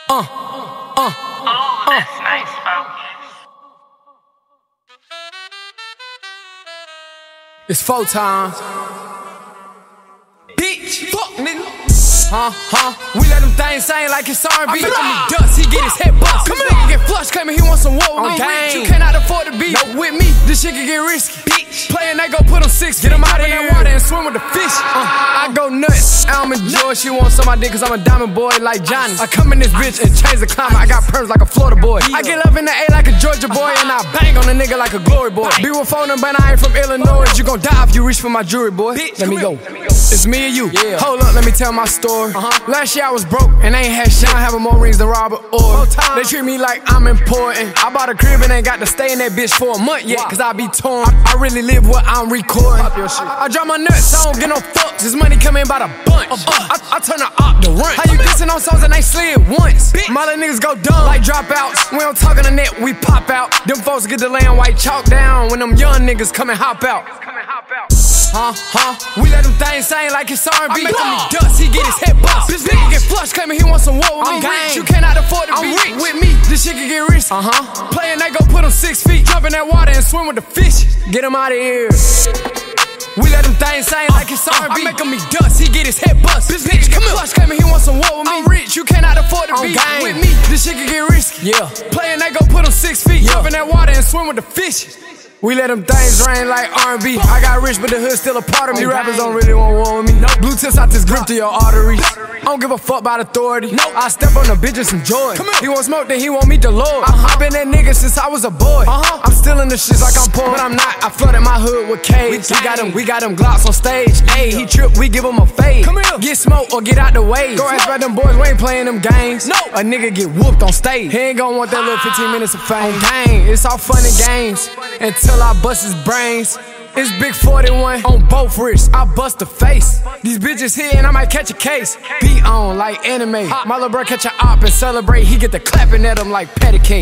That's nice, focus. It's 4 times. Bitch, fuck nigga. We let them things sing like it's R&B. Make him dust, he get his head bust. Come here, get flush, claiming he want some war with me. You cannot afford to be with me. This shit can get risky. Bitch, playin' they go put him 6 feet. Get him out in that water and swim with the fish. I go nuts. I'm enjoy. She wants some of my dick cause I'm a diamond boy like Johnny. I come in this bitch and change the climate. I got perms like a Florida boy. I get love in the A like a Georgia boy. And I bang on a nigga like a glory boy. Be with phone but I ain't from Illinois. You gon' die if you reach for my jewelry, boy. Let me go. It's me and you. Hold up, let me tell my story. Last year I was broke and ain't had shit. I having more rings than Robert Orr. They treat me like I'm important. I bought a crib and ain't got to stay in that bitch for a month yet. Cause I be torn. I really live what I'm recording. I drop my nuts, I don't get no fucks. This money come in by the bunch. I turn the op to run. How you dissing on songs and they slid once? My little niggas go dumb like dropouts. We don't talk on the net, we pop out. Them folks get the laying white chalk down when them young niggas come and hop out. We let them things sing like it's R&B. Make him dust, he get his head bust. This nigga get flush, claiming he want some war with me. You cannot afford to be with me. This shit can get risky. Playin' they go put him 6 feet. Jump in that water and swim with the fish. Get him out of here. We let them things sing like it's R&B. Make him dust, he get his head bust. This nigga get flush, claiming he want some war with me. I'm rich, you cannot afford to be with me. This shit can get risky. Playin' they go put him 6 feet. Jump in that water and swim with the fish. We let them things rain like R&B. I got rich, but the hood still a part of me. Rappers don't really want war with me. Blue tips out this grip to your arteries. I don't give a fuck about authority. I step on the bitch and some joy. He want smoke, then he want me to Lord. I been that nigga since I was a boy. I'm still in the shits like I'm poor, but I'm not. I flooded my hood with K's. We got them Glocks on stage. Ayy, he trip, we give him a fade. Get smoked or get out the way. Go ask about them boys, we ain't playing them games. A nigga get whooped on stage. He ain't gon' want that little 15 minutes of fame. Gang, it's all fun and games until I bust his brains. It's big 41 on both wrists. I bust the face. These bitches here and I might catch a case. Beat on like anime. My little bro catch a op and celebrate. He get the clapping at him like patty cake.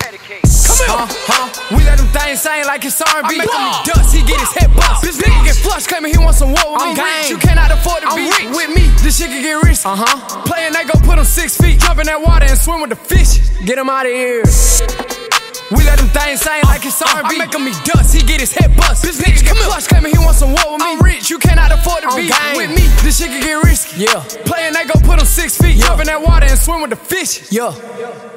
We let them things sing like it's R&B. Make him dust, he get his head bust. This nigga get flush, claiming he want some war with me. You cannot afford to be with me. This shit can get risky. Playin' they go put him 6 feet. Jump in that water and swim with the fish. Get him out of here. We let them things sing like it's R&B. Make him dust, he get his head bust. This nigga get flush, claiming he want some war with me. I'm rich, you cannot afford to be with me. This shit can get risky. Playin' they go put him 6 feet. Jump in that water and swim with the fish.